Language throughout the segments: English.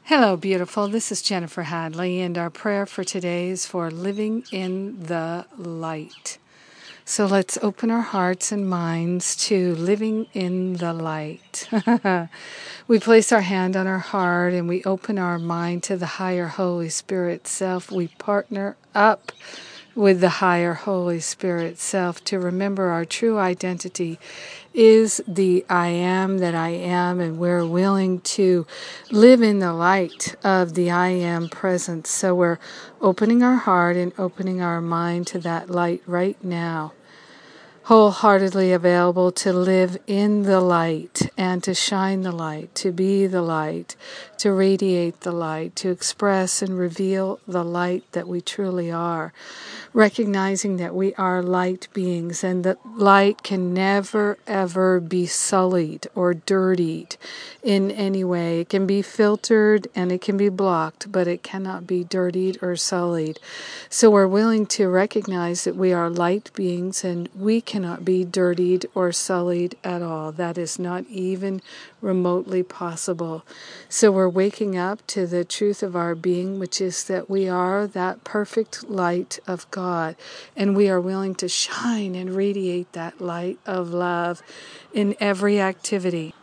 Hello, beautiful. This is Jennifer Hadley, and our prayer for today is for living in the light. So let's open our hearts and minds to living in the light. We place our hand on our heart and we open our mind to the higher Holy Spirit self. We partner up with the higher Holy Spirit self to remember our true identity is the I am that I am, and we're willing to live in the light of the I am presence. So we're opening our heart and opening our mind to that light right now. Wholeheartedly available to live in the light and to shine the light, to be the light, to radiate the light, to express and reveal the light that we truly are, recognizing that we are light beings and that light can never ever be sullied or dirtied in any way. It can be filtered and it can be blocked, but it cannot be dirtied or sullied. So we're willing to recognize that we are light beings and we cannot be dirtied or sullied at all. That is not even remotely possible. So we're waking up to the truth of our being, which is that we are that perfect light of God, and we are willing to shine and radiate that light of love in every activity.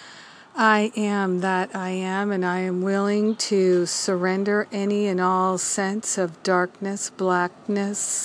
I am that I am, and I am willing to surrender any and all sense of darkness, blackness,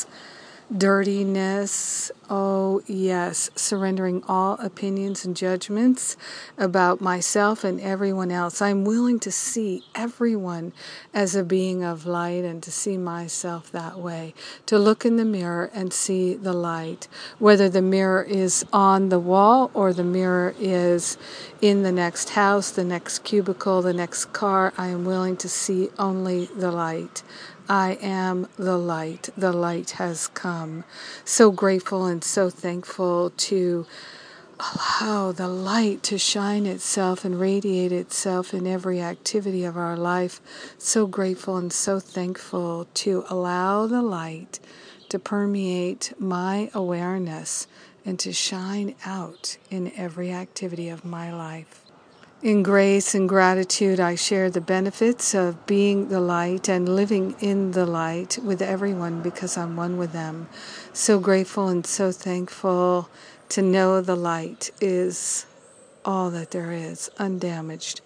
dirtiness. Oh, yes, surrendering all opinions and judgments about myself and everyone else. I'm willing to see everyone as a being of light and to see myself that way. To look in the mirror and see the light. Whether the mirror is on the wall or the mirror is in the next house, the next cubicle, the next car, I am willing to see only the light. I am the light. The light has come. So grateful and so thankful to allow the light to shine itself and radiate itself in every activity of our life. So grateful and so thankful to allow the light to permeate my awareness and to shine out in every activity of my life. In grace and gratitude, I share the benefits of being the light and living in the light with everyone because I'm one with them. So grateful and so thankful to know the light is all that there is, undamaged,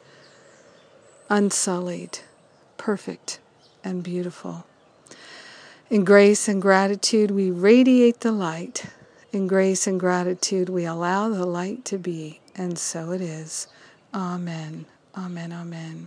unsullied, perfect, and beautiful. In grace and gratitude, we radiate the light. In grace and gratitude, we allow the light to be, and so it is. Amen. Amen. Amen.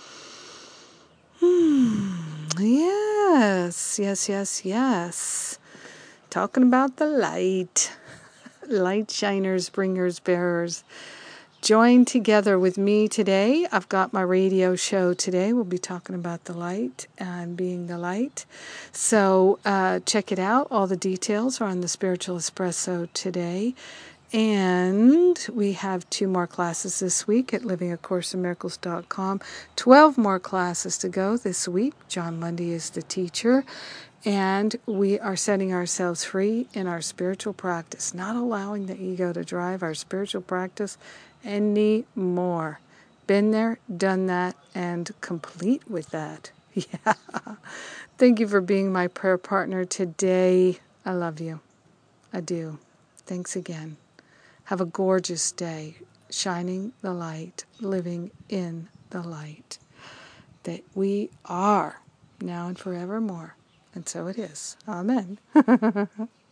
Yes. Talking about the light. Light shiners, bringers, bearers. Join together with me today. I've got my radio show today. We'll be talking about the light and being the light. So check it out. All the details are on the Spiritual Espresso today. And we have 2 more classes this week at livingacourseofmiracles.com. 12 more classes to go this week. John Mundy is the teacher. And we are setting ourselves free in our spiritual practice, not allowing the ego to drive our spiritual practice anymore. Been there, done that, and complete with that. Yeah. Thank you for being my prayer partner today. I love you. I do. Thanks again. Have a gorgeous day, shining the light, living in the light that we are now and forevermore. And so it is. Amen.